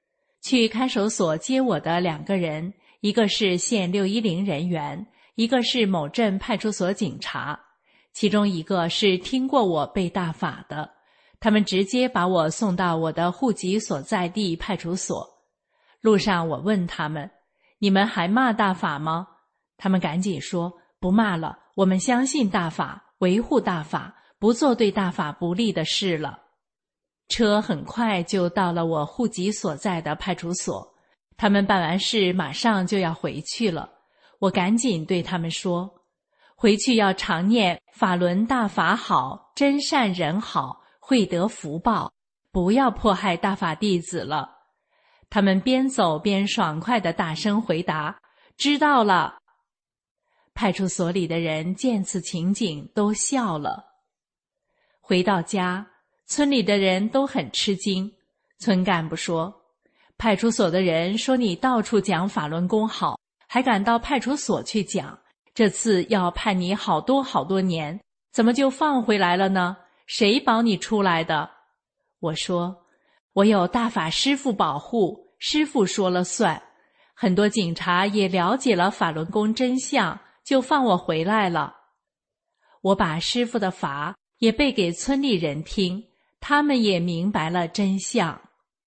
去看守所接我的两个人，一个是县六一零人员，一个是某镇派出所警察，其中一个是听过我背大法的，他们直接把我送到我的户籍所在地派出所。路上我问他们，你们还骂大法吗？他们赶紧说，不骂了，我们相信大法，维护大法，不做对大法不利的事了。车很快就到了我户籍所在的派出所，他们办完事马上就要回去了。我赶紧对他们说，回去要常念法轮大法好，真善人好，会得福报，不要迫害大法弟子了。他们边走边爽快地大声回答，知道了。派出所里的人见此情景都笑了。回到家，村里的人都很吃惊。村干部说，派出所的人说你到处讲法轮功好，还敢到派出所去讲，这次要判你好多好多年，怎么就放回来了呢？谁保你出来的？我说，我有大法师父保护，师父说了算。很多警察也了解了法轮功真相，就放我回来了。我把师父的法也背给村里人听，他们也明白了真相。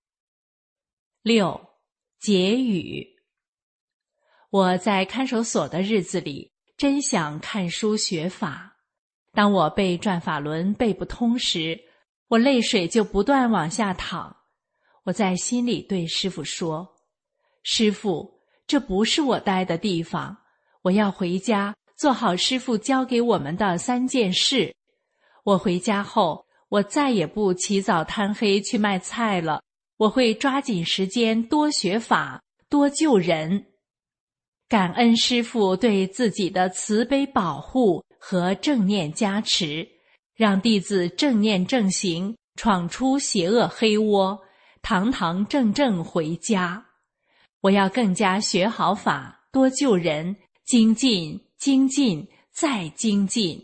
六、结语。我在看守所的日子里，真想看书学法。当我背转法轮背不通时，我泪水就不断往下淌。我在心里对师父说，师父，这不是我待的地方，我要回家做好师父教给我们的三件事。我回家后，我再也不起早贪黑去卖菜了，我会抓紧时间多学法，多救人。感恩师父对自己的慈悲保护和正念加持，让弟子正念正行，闯出邪恶黑窝，堂堂正正回家。我要更加学好法，多救人，精进精进再精进。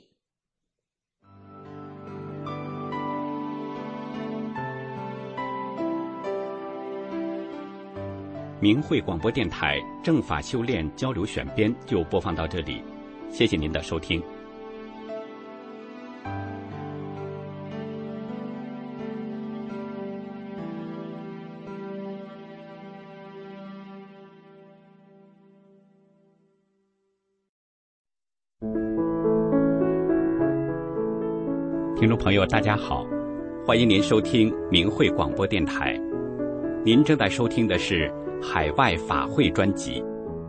明慧广播电台正法修炼交流选编就播放到这里，谢谢您的收听。听众朋友大家好，欢迎您收听明慧广播电台，您正在收听的是海外法会专辑。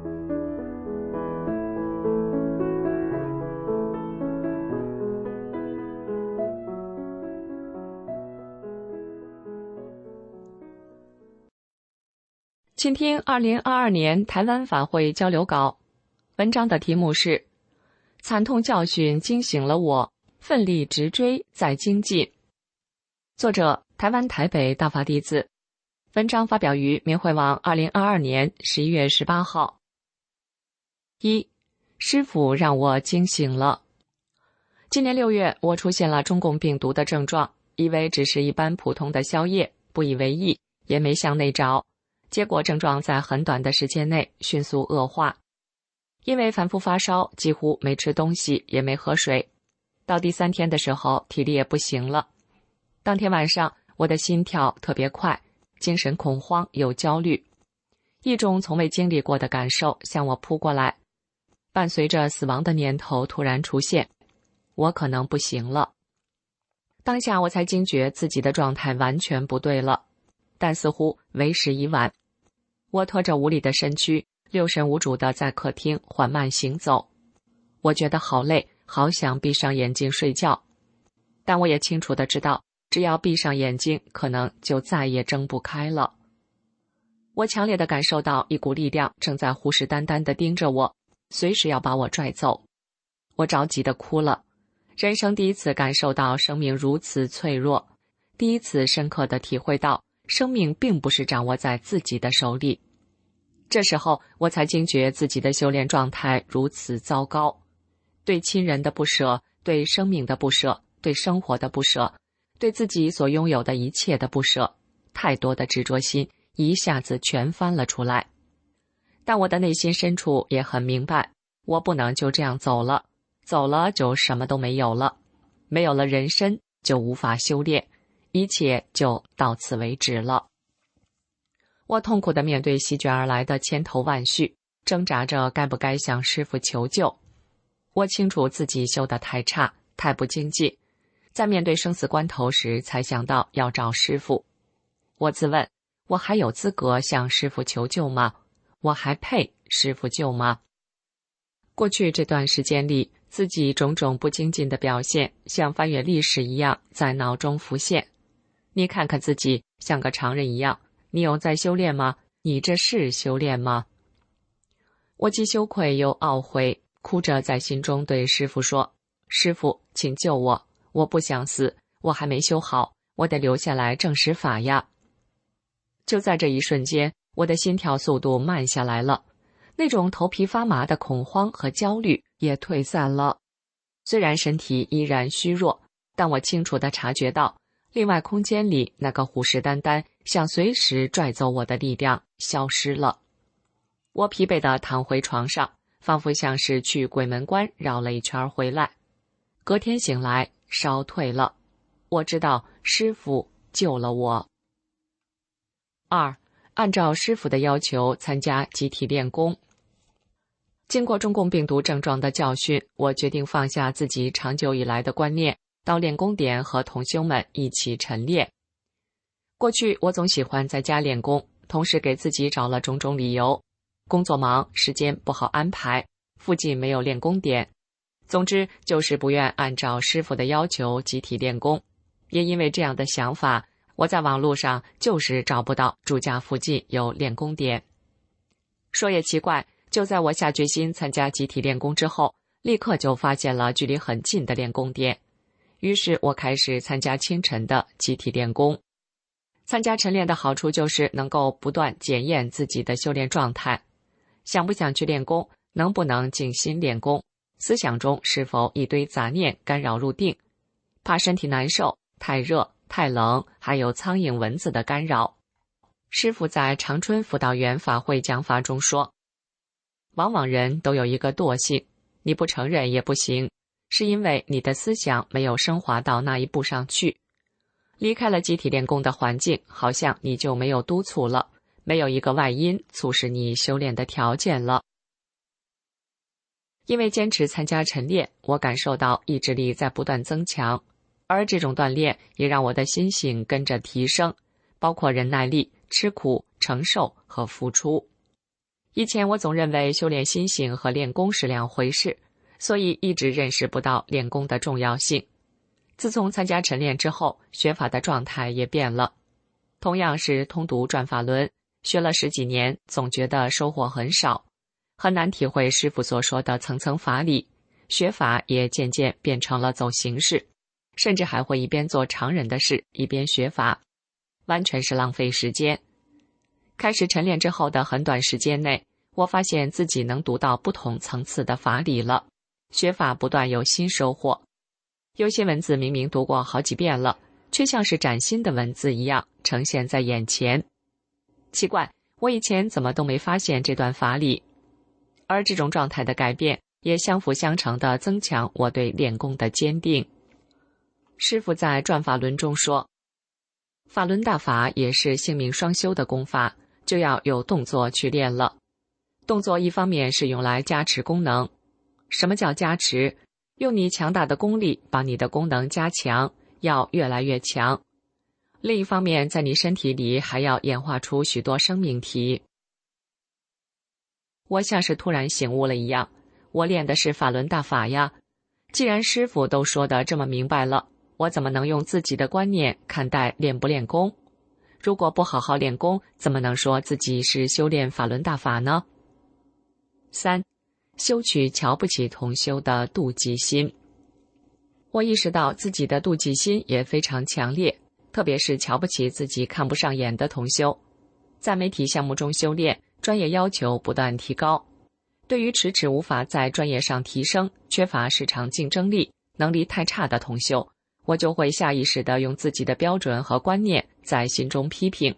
请听二零二二年台湾法会交流稿，文章的题目是惨痛教训惊醒了我，奋力直追再精进。作者台湾台北大法弟子，文章发表于明慧网二零二二年十一月十八号。一、师父让我惊醒了。今年六月，我出现了中共病毒的症状，以为只是一般普通的宵夜，不以为意，也没向内找。结果症状在很短的时间内迅速恶化，因为反复发烧，几乎没吃东西，也没喝水。到第三天的时候，体力也不行了。当天晚上，我的心跳特别快，精神恐慌又焦虑，一种从未经历过的感受向我扑过来，伴随着死亡的念头突然出现，我可能不行了。当下我才惊觉自己的状态完全不对了，但似乎为时已晚。我拖着无力的身躯，六神无主地在客厅缓慢行走。我觉得好累，好想闭上眼睛睡觉，但我也清楚地知道，只要闭上眼睛，可能就再也睁不开了。我强烈地感受到一股力量正在虎视眈眈地盯着我，随时要把我拽走。我着急地哭了，人生第一次感受到生命如此脆弱，第一次深刻地体会到生命并不是掌握在自己的手里。这时候我才惊觉自己的修炼状态如此糟糕，对亲人的不舍，对生命的不舍，对生活的不舍，对自己所拥有的一切的不舍，太多的执着心一下子全翻了出来。但我的内心深处也很明白，我不能就这样走了，走了就什么都没有了，没有了人身就无法修炼，一切就到此为止了。我痛苦地面对席卷而来的千头万绪，挣扎着该不该向师父求救。我清楚自己修得太差，太不精进，在面对生死关头时才想到要找师父。我自问，我还有资格向师父求救吗？我还配师父救吗？过去这段时间里，自己种种不精进的表现，像翻阅历史一样在脑中浮现。你看看自己，像个常人一样，你有在修炼吗？你这是修炼吗？我既羞愧又懊悔，哭着在心中对师父说：师父，请救我，我不想死，我还没修好，我得留下来证实法呀。就在这一瞬间，我的心跳速度慢下来了，那种头皮发麻的恐慌和焦虑也退散了。虽然身体依然虚弱，但我清楚地察觉到，另外空间里那个虎视眈眈想随时拽走我的力量消失了。我疲惫地躺回床上，仿佛像是去鬼门关绕了一圈回来。隔天醒来，烧退了。我知道师父救了我。二，按照师父的要求参加集体练功。经过中共病毒症状的教训，我决定放下自己长久以来的观念，到练功点和同修们一起晨练。过去我总喜欢在家练功，同时给自己找了种种理由：工作忙，时间不好安排，附近没有练功点，总之就是不愿按照师父的要求集体练功。也因为这样的想法，我在网络上就是找不到住家附近有练功点。说也奇怪，就在我下决心参加集体练功之后，立刻就发现了距离很近的练功点。于是我开始参加清晨的集体练功。参加晨练的好处就是能够不断检验自己的修炼状态，想不想去练功，能不能静心练功，思想中是否一堆杂念干扰入定，怕身体难受，太热太冷，还有苍蝇蚊子的干扰。师父在长春辅导员法会讲法中说，往往人都有一个惰性，你不承认也不行，是因为你的思想没有升华到那一步上去。离开了集体练功的环境，好像你就没有督促了，没有一个外因促使你修炼的条件了。因为坚持参加晨练，我感受到意志力在不断增强，而这种锻炼也让我的心性跟着提升，包括忍耐力、吃苦、承受和付出。以前我总认为修炼心性和练功是两回事，所以一直认识不到练功的重要性。自从参加晨练之后，学法的状态也变了。同样是通读转法轮，学了十几年，总觉得收获很少，很难体会师父所说的层层法理，学法也渐渐变成了走形式，甚至还会一边做常人的事，一边学法，完全是浪费时间。开始晨练之后的很短时间内，我发现自己能读到不同层次的法理了，学法不断有新收获。有些文字明明读过好几遍了，却像是崭新的文字一样呈现在眼前。奇怪，我以前怎么都没发现这段法理。而这种状态的改变，也相辅相成地增强我对练功的坚定。师父在转法轮中说，法轮大法也是性命双修的功法，就要有动作去练了。动作一方面是用来加持功能。什么叫加持？用你强大的功力把你的功能加强，要越来越强。另一方面，在你身体里还要演化出许多生命体。我像是突然醒悟了一样，我练的是法轮大法呀。既然师父都说得这么明白了，我怎么能用自己的观念看待练不练功？如果不好好练功，怎么能说自己是修炼法轮大法呢？三，修取瞧不起同修的妒忌心。我意识到自己的妒忌心也非常强烈，特别是瞧不起自己看不上眼的同修。在媒体项目中修炼，专业要求不断提高，对于迟迟无法在专业上提升，缺乏市场竞争力，能力太差的同修，我就会下意识地用自己的标准和观念在心中批评，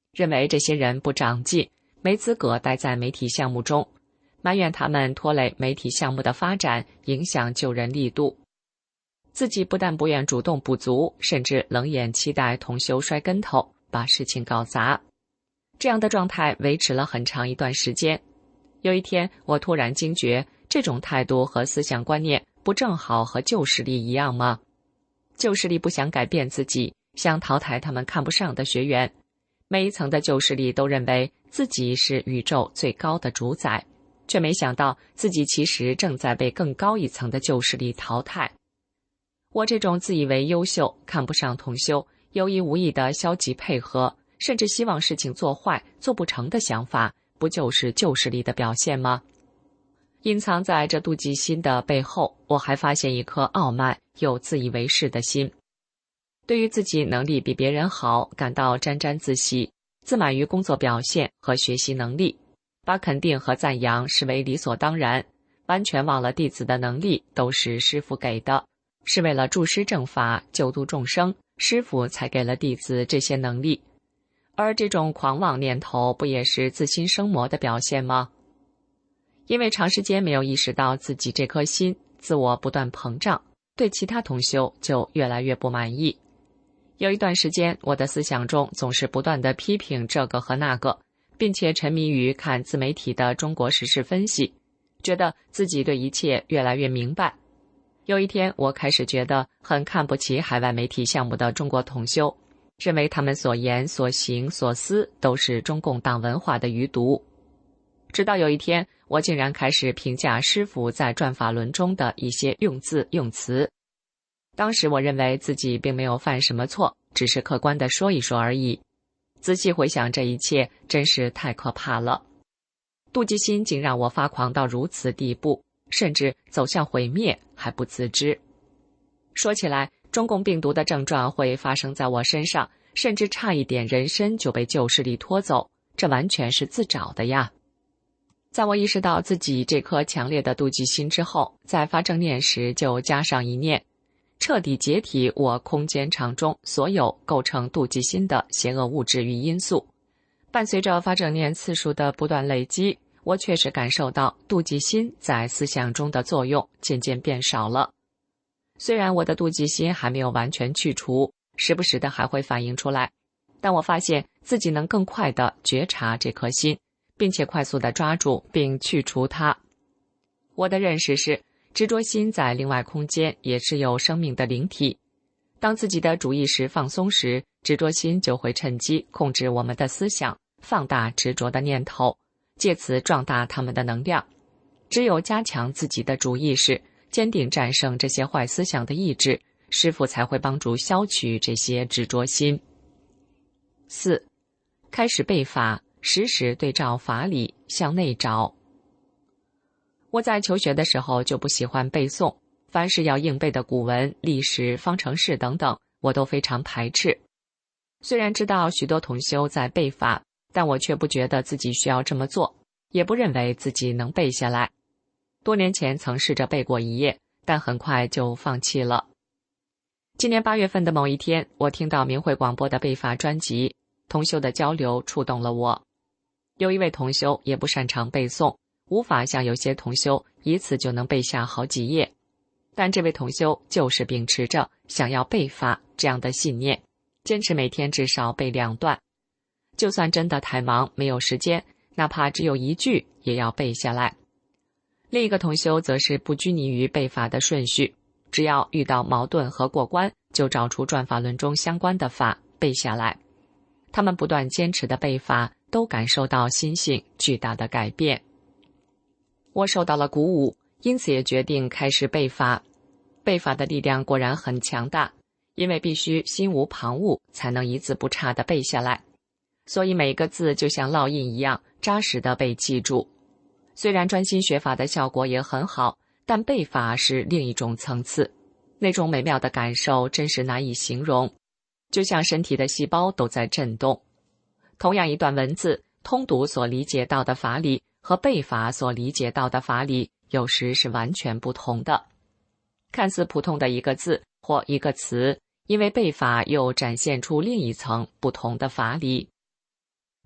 认为这些人不长进，没资格待在媒体项目中，埋怨他们拖累媒体项目的发展，影响救人力度。自己不但不愿主动补足，甚至冷眼期待同修摔跟头，把事情搞砸。这样的状态维持了很长一段时间。有一天，我突然惊觉，这种态度和思想观念不正好和旧势力一样吗？旧势力不想改变自己，想淘汰他们看不上的学员。每一层的旧势力都认为自己是宇宙最高的主宰，却没想到自己其实正在被更高一层的旧势力淘汰。我这种自以为优秀，看不上同修，有意无意的消极配合，甚至希望事情做坏、做不成的想法，不就是旧势力的表现吗？隐藏在这妒忌心的背后，我还发现一颗傲慢又自以为是的心。对于自己能力比别人好，感到沾沾自喜，自满于工作表现和学习能力，把肯定和赞扬视为理所当然，完全忘了弟子的能力都是师父给的，是为了助师正法、救度众生，师父才给了弟子这些能力。而这种狂妄念头不也是自心生魔的表现吗？因为长时间没有意识到自己这颗心，自我不断膨胀，对其他同修就越来越不满意。有一段时间，我的思想中总是不断地批评这个和那个，并且沉迷于看自媒体的中国时事分析，觉得自己对一切越来越明白。有一天，我开始觉得很看不起海外媒体项目的中国同修，认为他们所言所行所思都是中共党文化的余毒。直到有一天，我竟然开始评价师父在转法轮中的一些用字用词。当时我认为自己并没有犯什么错，只是客观地说一说而已。仔细回想这一切，真是太可怕了。妒忌心竟让我发狂到如此地步，甚至走向毁灭还不自知。说起来，中共病毒的症状会发生在我身上，甚至差一点人身就被旧势力拖走，这完全是自找的呀。在我意识到自己这颗强烈的妒忌心之后，在发正念时就加上一念，彻底解体我空间场中所有构成妒忌心的邪恶物质与因素。伴随着发正念次数的不断累积，我确实感受到妒忌心在思想中的作用渐渐变少了。虽然我的妒忌心还没有完全去除，时不时的还会反映出来，但我发现自己能更快地觉察这颗心，并且快速地抓住并去除它。我的认识是，执着心在另外空间也是有生命的灵体。当自己的主意识放松时，执着心就会趁机控制我们的思想，放大执着的念头，借此壮大他们的能量。只有加强自己的主意识，坚定战胜这些坏思想的意志，师父才会帮助消去这些执着心。四、开始背法，时时对照法理，向内找。我在求学的时候就不喜欢背诵，凡是要硬背的古文、历史、方程式等等，我都非常排斥。虽然知道许多同修在背法，但我却不觉得自己需要这么做，也不认为自己能背下来。多年前曾试着背过一页，但很快就放弃了。今年八月份的某一天，我听到明慧广播的背法专辑，同修的交流触动了我。有一位同修也不擅长背诵，无法像有些同修一次就能背下好几页，但这位同修就是秉持着想要背法这样的信念，坚持每天至少背两段，就算真的太忙没有时间，哪怕只有一句也要背下来。另一个同修则是不拘泥于背法的顺序，只要遇到矛盾和过关，就找出转法轮中相关的法背下来。他们不断坚持的背法，都感受到心性巨大的改变。我受到了鼓舞，因此也决定开始背法。背法的力量果然很强大，因为必须心无旁骛，才能一字不差地背下来。所以每个字就像烙印一样，扎实地被记住。虽然专心学法的效果也很好，但背法是另一种层次，那种美妙的感受真是难以形容，就像身体的细胞都在震动。同样一段文字，通读所理解到的法理和背法所理解到的法理，有时是完全不同的。看似普通的一个字或一个词，因为背法又展现出另一层不同的法理。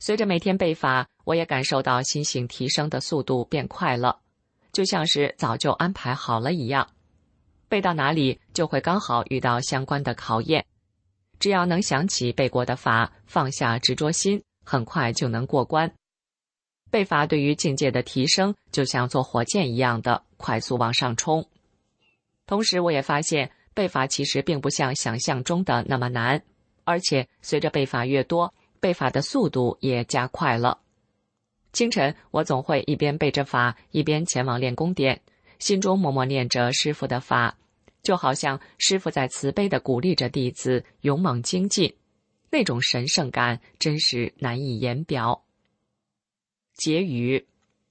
随着每天背法，我也感受到心性提升的速度变快了，就像是早就安排好了一样。背到哪里就会刚好遇到相关的考验，只要能想起背过的法，放下执着心，很快就能过关。背法对于境界的提升，就像坐火箭一样的快速往上冲。同时我也发现，背法其实并不像想象中的那么难，而且随着背法越多，背法的速度也加快了。清晨，我总会一边背着法，一边前往练功点，心中默默念着师父的法，就好像师父在慈悲地鼓励着弟子勇猛精进，那种神圣感真是难以言表。结语：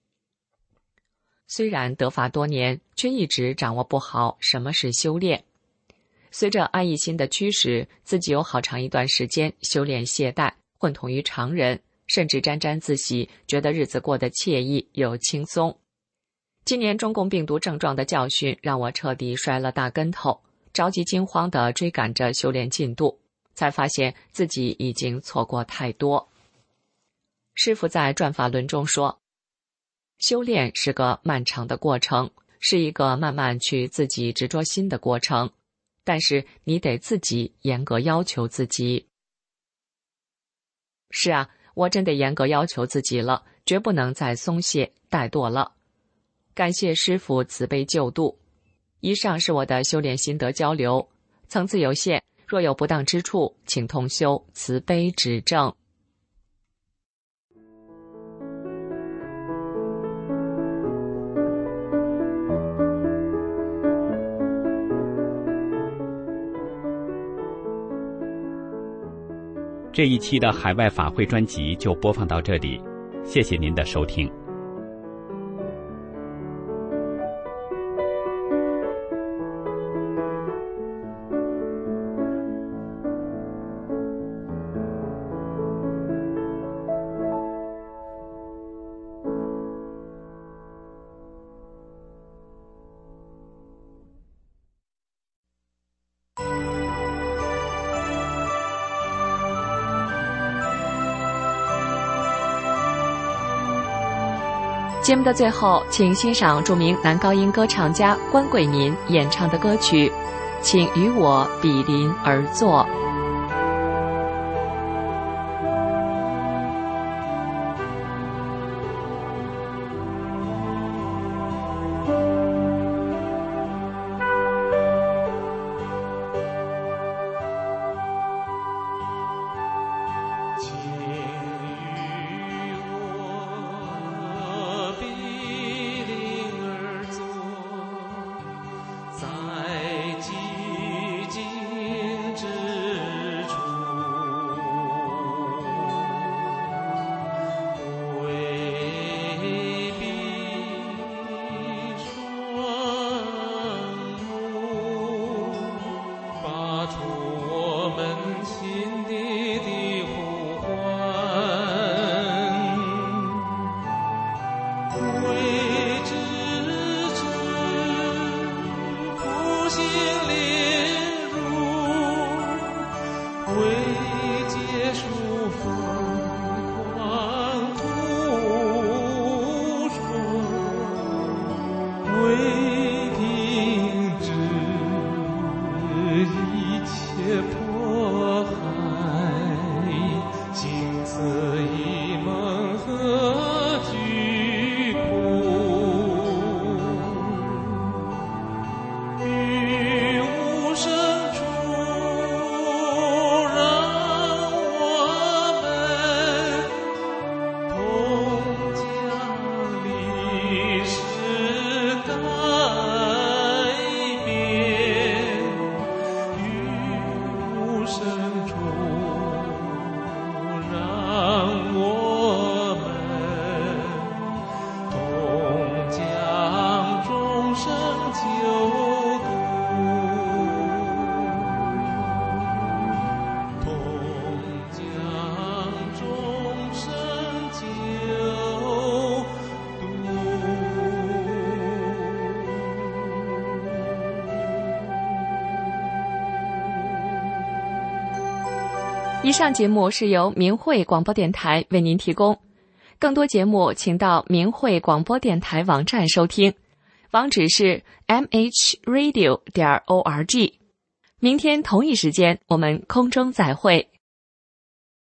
虽然得法多年，却一直掌握不好什么是修炼。随着安逸心的驱使，自己有好长一段时间修炼懈怠，混同于常人，甚至沾沾自喜，觉得日子过得惬意又轻松。今年中共病毒症状的教训让我彻底摔了大跟头，着急惊慌地追赶着修炼进度，才发现自己已经错过太多。师父在转法轮中说，修炼是个漫长的过程，是一个慢慢去自己执着心的过程，但是你得自己严格要求自己。是啊，我真得严格要求自己了，绝不能再松懈怠惰了。感谢师父慈悲救度。以上是我的修炼心得交流，层次有限，若有不当之处，请同修慈悲指正。 这一期的海外法会专辑就播放到这里，谢谢您的收听。 节目的最后，请欣赏著名男高音歌唱家关桂民演唱的歌曲《请与我比邻而坐》。 在寂静之以上节目是由明慧广播电台为您提供，更多节目请到明慧广播电台网站收听，网址是 m h radio 点 org。明天同一时间我们空中再会。